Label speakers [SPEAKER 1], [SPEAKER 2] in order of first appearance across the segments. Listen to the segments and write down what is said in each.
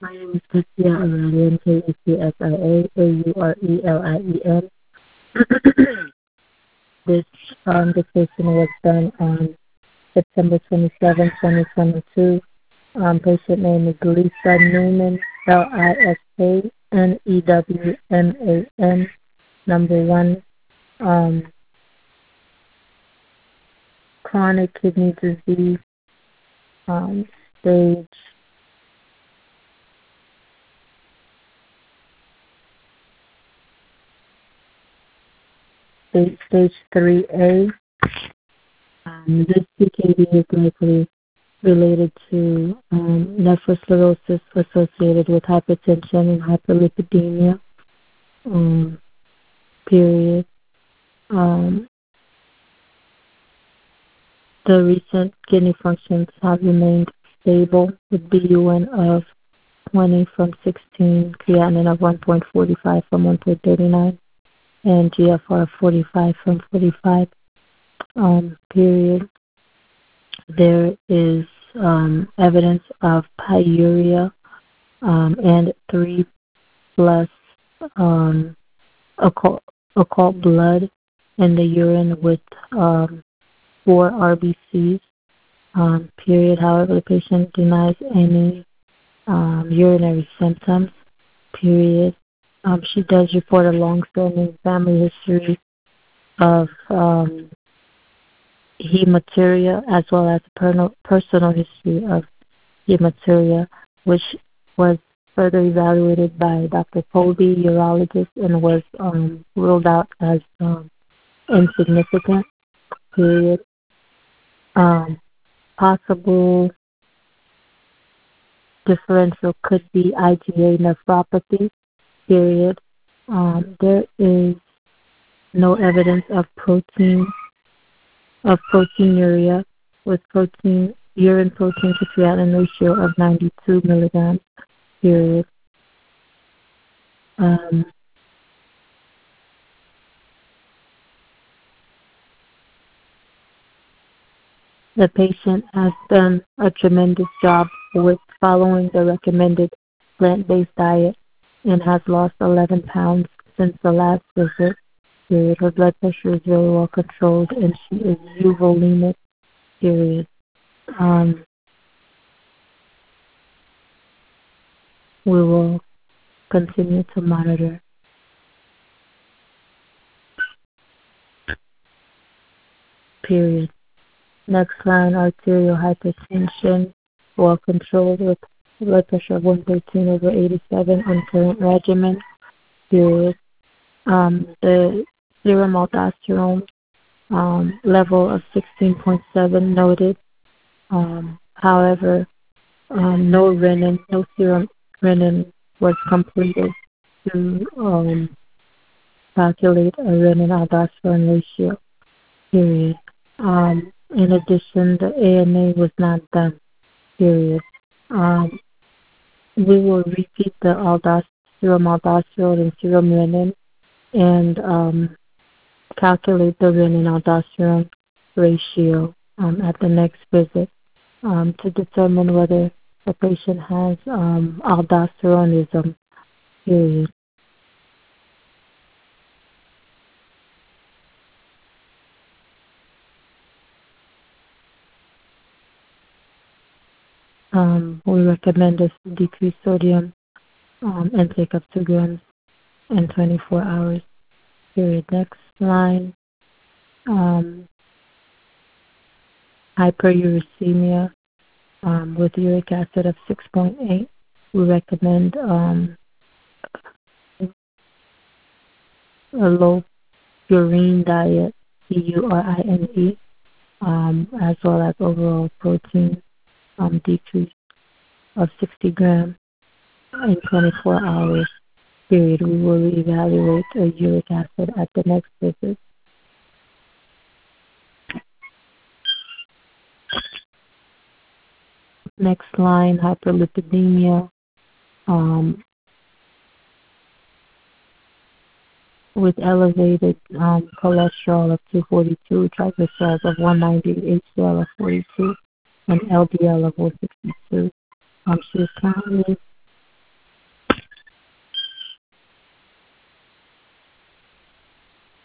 [SPEAKER 1] My name is Cassia Aralian, Kassia, Aurelien. This dictation was done on September 27, 2022. Patient name is Lisa Newman, LISANEWMAN, number 1. Chronic kidney disease, stage stage 3A. This CKD is likely related to nephrocirrhosis associated with hypertension and hyperlipidemia. Period. The recent kidney functions have remained stable with BUN of 20 from 16, creatinine of 1.45 from 1.39, and GFR 45 from 45. Period. There is evidence of pyuria and 3 plus occult blood in the urine with 4 RBCs. Period. However, the patient denies any urinary symptoms. Period. She does report a long-standing family history of hematuria as well as a personal history of hematuria, which was further evaluated by Dr. Colby, urologist, and was ruled out as insignificant. Period. Possible differential could be IgA nephropathy. Period. There is no evidence of proteinuria with urine protein to creatinine ratio of 92 milligrams. Period. The patient has done a tremendous job with following the recommended plant-based diet and has lost 11 pounds since the last visit. Period. Her blood pressure is very well controlled and she is euvolemic. Period. We will continue to monitor. Period. Next line, arterial hypertension, well controlled with blood pressure of 113/87 on current regimen. Period. The serum aldosterone level of 16.7 noted. However, no serum renin was completed to calculate a renin-aldosterone ratio. Period. In addition, the ANA was not done. Period. We will repeat the serum aldosterone and serum renin and calculate the renin-aldosterone ratio at the next visit to determine whether the patient has aldosteronism. Period. We recommend a decreased sodium intake of 2 grams in 24 hours. Period. Next line, hyperuricemia with uric acid of 6.8. We recommend a low purine diet, PURINE, as well as overall protein decrease of 60 grams in 24 hours. Period. We will evaluate a uric acid at the next visit. Next line, hyperlipidemia with elevated cholesterol of 242, triglycerides of 190, HDL of 42, and LDL of 162. She is currently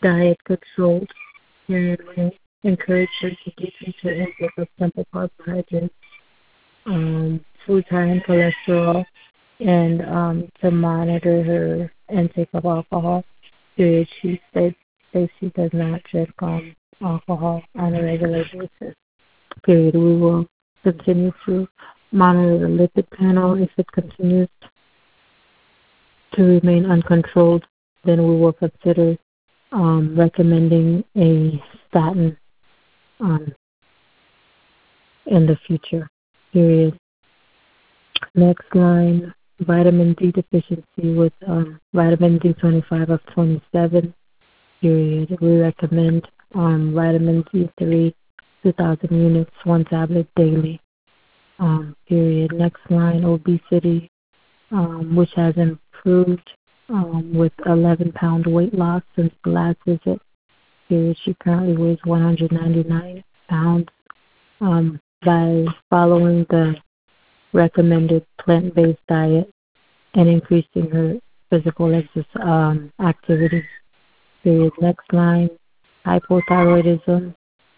[SPEAKER 1] diet controlled, and we encourage her to decrease her intake of simple carbohydrates, foods high in cholesterol, and to monitor her intake of alcohol. Period. States she does not drink alcohol on a regular basis. Period. We will continue to monitor the lipid panel. If it continues to remain uncontrolled, then we will consider recommending a statin um, in the future. Period. Next line, vitamin D deficiency with vitamin D25 of 27. Period. We recommend vitamin D3, 2,000 units, 1 tablet daily. Period. Next line, obesity, which has improved with 11-pound weight loss since the last visit. Period. She currently weighs 199 pounds. By following the recommended plant-based diet and increasing her physical activity. Period. Next line, hypothyroidism.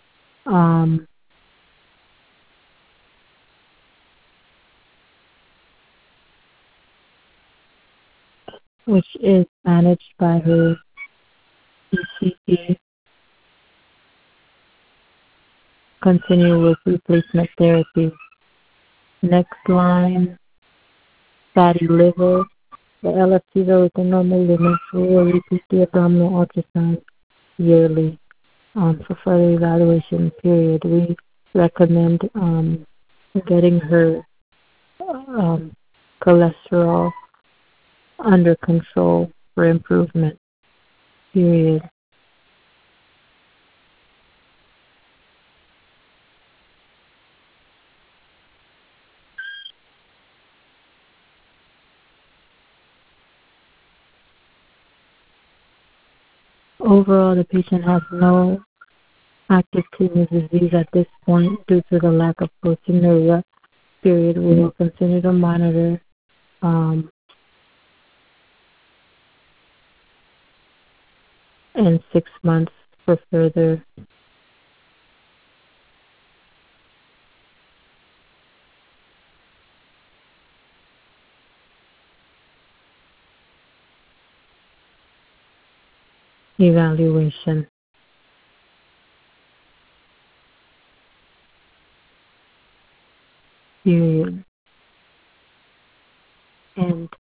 [SPEAKER 1] Which is managed by her PCP. Continue with replacement therapy. Next line, fatty liver. The LFTs are within normal limits. We will repeat the abdominal ultrasound yearly for further evaluation. Period. We recommend getting her cholesterol under control for improvement. Period. Overall, the patient has no active kidney disease at this point due to the lack of proteinuria. Period. We will continue to monitor in 6 months for further evaluation. Period. And